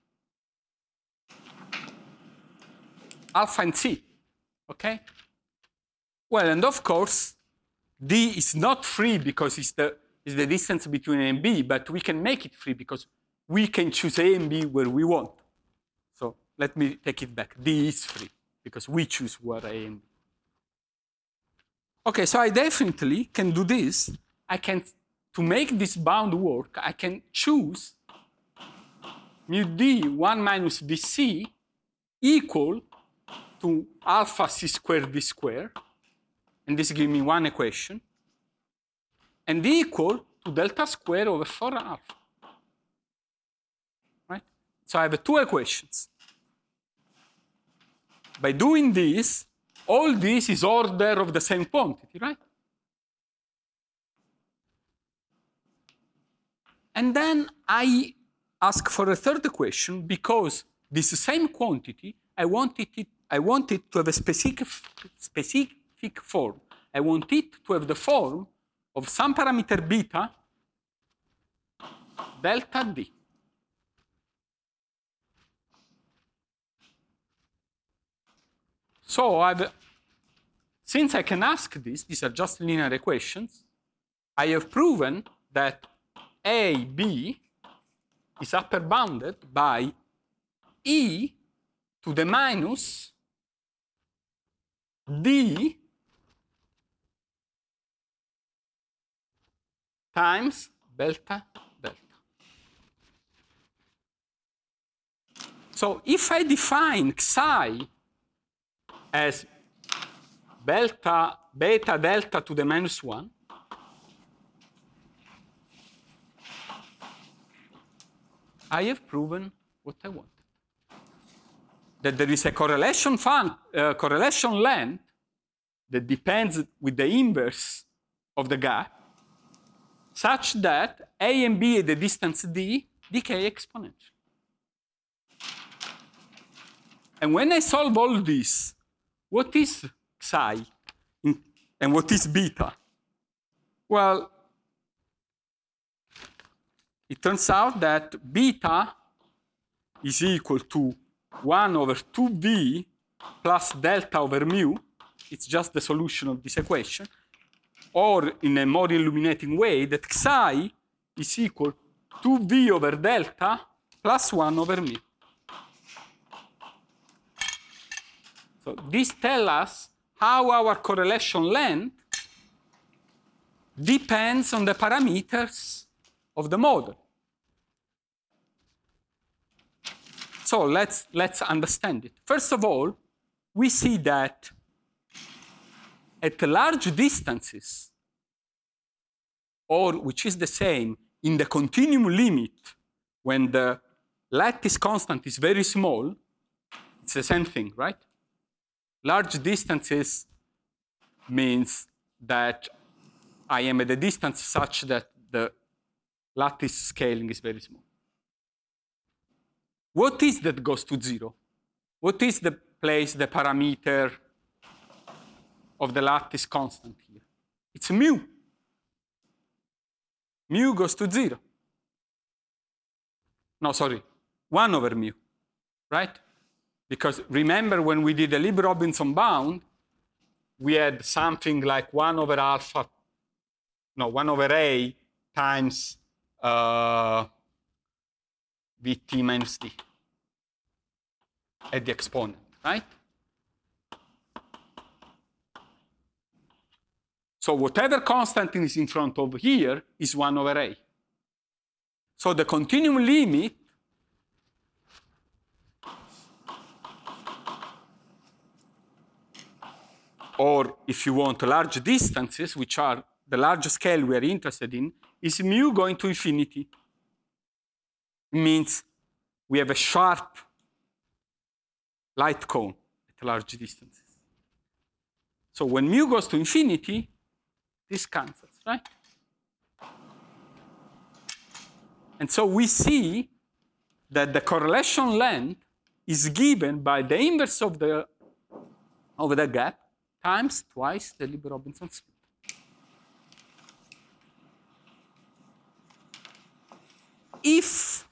alpha and c, okay? Well, and of course, D is not free because it's the, it's the distance between A and B, but we can make it free because we can choose A and B where we want. So let me take it back. D is free because we choose where A and B. Okay, so I definitely can do this. I can, to make this bound work, I can choose mu d one minus vc equal to alpha c squared d squared, and this gives me one equation, and equal to delta square over four alpha. Right? So I have two equations. By doing this, all this is order of the same quantity, right? And then I ask for a third equation because this same quantity, I want it, I want it to have a specific, specific form. I want it to have the form of some parameter beta delta d. So I've, since I can ask this, these are just linear equations, I have proven that A, B is upper bounded by e to the minus d times delta delta. So if I define psi as delta, beta delta to the minus one, I have proven what I wanted. That there is a correlation, fun, uh, correlation length that depends with the inverse of the gap, such that A and B at the distance d decay exponentially. And when I solve all this, what is psi and what is beta? Well, it turns out that beta is equal to one over two v plus delta over mu. It's just the solution of this equation. Or in a more illuminating way, that psi is equal to v over delta plus one over mu. So this tells us how our correlation length depends on the parameters of the model. So let's, let's understand it. First of all, we see that at large distances, or which is the same, in the continuum limit, when the lattice constant is very small, it's the same thing, right? Large distances means that I am at a distance such that the lattice scaling is very small. What is that goes to zero? What is the place, the parameter of the lattice constant here? It's mu. Mu goes to zero. No, sorry, one over mu, right? Because remember when we did the Lieb-Robinson bound, we had something like one over alpha, no, one over a times uh, vt minus d at the exponent, right? So whatever constant is in front of here is one over a. So the continuum limit or if you want large distances, which are the large scale we are interested in, is mu going to infinity. It means we have a sharp light cone at large distances. So when mu goes to infinity, this cancels, right? And so we see that the correlation length is given by the inverse of the, of the gap times twice the Lieb-Robinson speed. If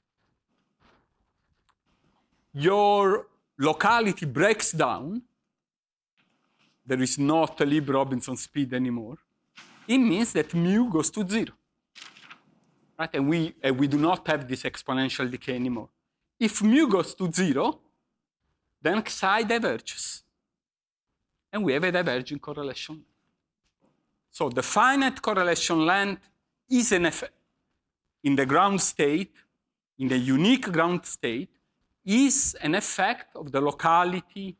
your locality breaks down, there is not a Lieb-Robinson speed anymore, it means that mu goes to zero. Right? And we, uh, we do not have this exponential decay anymore. If mu goes to zero, then psi diverges. And we have a diverging correlation. So the finite correlation length is an effect in the ground state, in the unique ground state, is an effect of the locality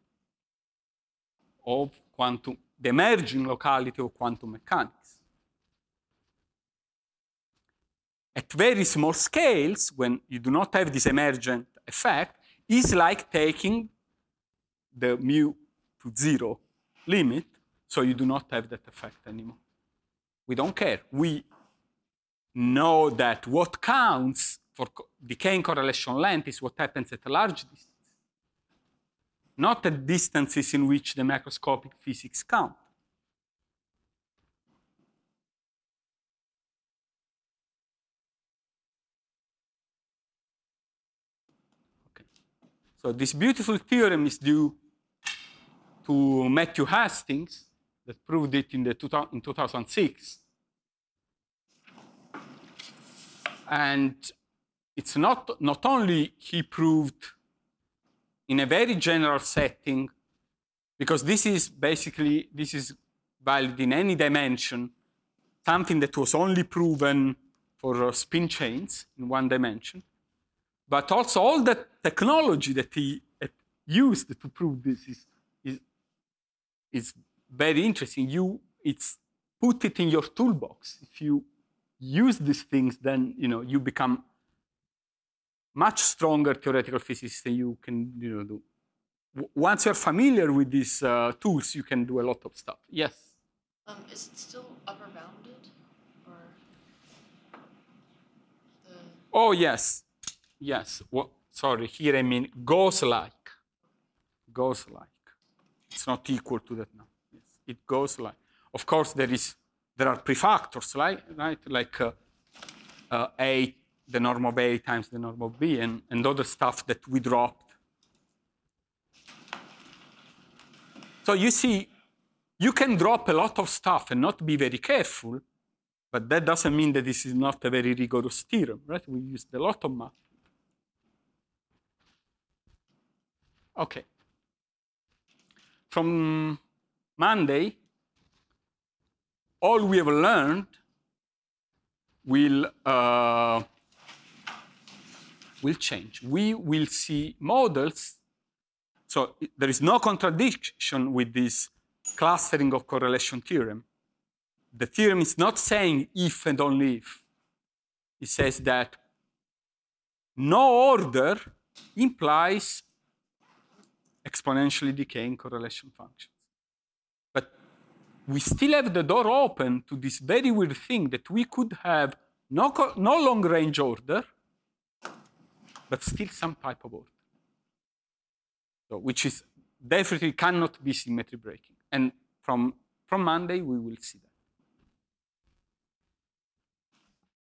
of quantum, the emerging locality of quantum mechanics. At very small scales, when you do not have this emergent effect, it's like taking the mu to zero limit, so you do not have that effect anymore. We don't care. We know that what counts for decaying correlation length is what happens at a large distance, not at distances in which the macroscopic physics count. Okay. So this beautiful theorem is due to Matthew Hastings, that proved it in, the in two thousand six. And it's not, not only he proved in a very general setting, because this is basically, this is valid in any dimension, something that was only proven for spin chains in one dimension, but also all the technology that he used to prove this is, is, is very interesting. You, it's put it in your toolbox. If you use these things, then you know you become much stronger theoretical physicists than you can you know, do. W- once you're familiar with these uh, tools, you can do a lot of stuff. Yes? Um, is it still upper bounded? Or the Oh, yes. Yes. Well, sorry, here I mean goes like. Goes like. It's not equal to that now. Yes. It goes like. Of course, there is there are prefactors, right? right? Like uh, uh, A, the norm of A times the norm of B, and, and other stuff that we dropped. So you see, you can drop a lot of stuff and not be very careful, but that doesn't mean that this is not a very rigorous theorem, right? We used a lot of math. Okay. From Monday, all we have learned will, uh, will change. We will see models. So there is no contradiction with this clustering of correlation theorem. The theorem is not saying if and only if. It says that no order implies exponentially decaying correlation functions. But we still have the door open to this very weird thing that we could have no, no long-range order, but still some type of order. So, which is definitely cannot be symmetry breaking. And from, from Monday, we will see that.